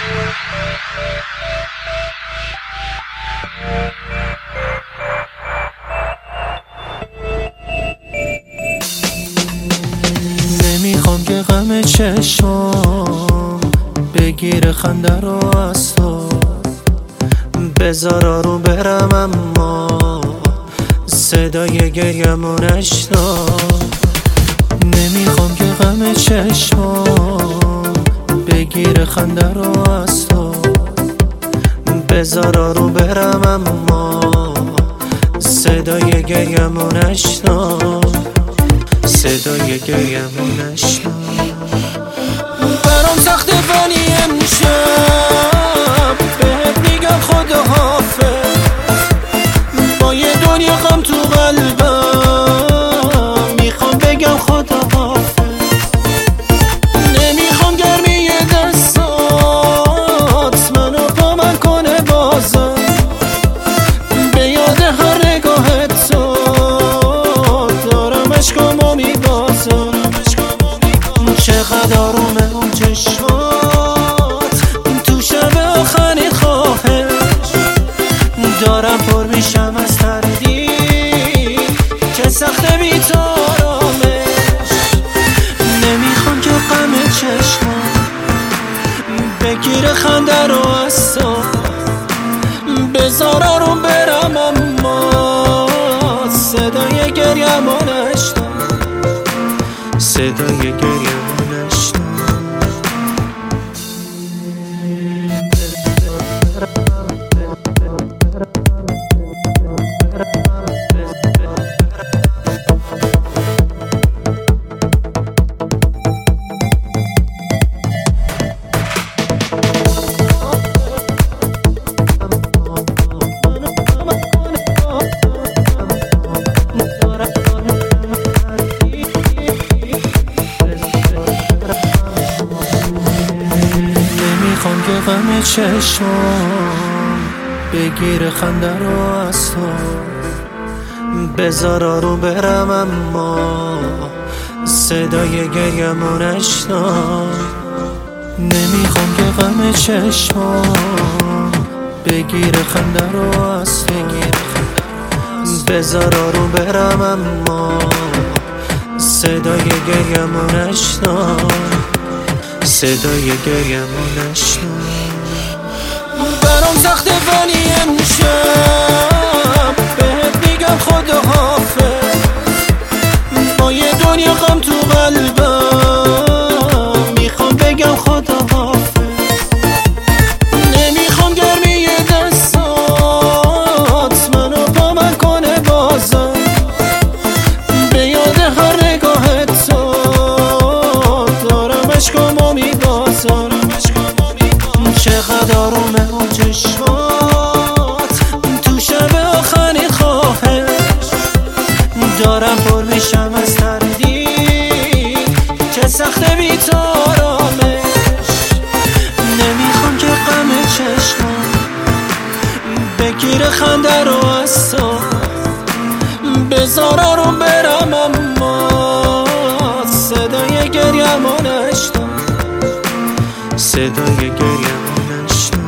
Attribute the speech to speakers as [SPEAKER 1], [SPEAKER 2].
[SPEAKER 1] نمیخوام که غم چشم بگیر خنده رو از تو، بذار آروم برم اما صدای گریه‌مو نشنو. نمیخوام که غم چشم بگیر خنده رو از تو، بذار آروم برم اما صدای گریه‌مو نشنو، صدای گریه‌مو نشنو. برام سخته ولی امشب بهت میگم خداحافظ، با یه دنیا غم تو قلبم میخوام بگم خداحافظ. نمیخوام گرمی دستات منو با من کنه بازم، به یاد هر نگاه تو دارم عشقامو میبازم. چقدر آرومه اون چشمات تو شب آخرین خواهش، دارم پر میشم از تردید که سخته بی تو آرامش. نمیخوام که غم چشمات بگیره خنده رو از تو، بذار آروم برم اما صدای گریه‌مو نشنو، صدای گریه‌مو نشنو. نمیخوام که غم چشم بگیر خنده رو از تو، بذار آروم برم اما صدای گریه‌مو نشنو. نمیخوام که غم چشم بگیر خنده رو از تو، بذار آروم برم اما صدای گریه‌مو نشنو، صدای گریه‌مو نشنو. برام سخته ولی امشب بهت میگم خداحافظ، با یه دنیا غم تو قلبم میخوام بگم خداحافظ. نمیخوام گرمی دستات منو با من کنه بازم، به یاد هر نگاه تو دارم عشقامو میبازم. چقدر آرومه اون چشمات تو شب آخرین خواهش، دارم پر میشم از تردید که سخته بی تو آرامش. نمیخوام که غم چشمات بگیره خنده رو از تو، بذار آروم برم اما صدای گریه‌مو نشنو، صدای گریه‌مو نشنو.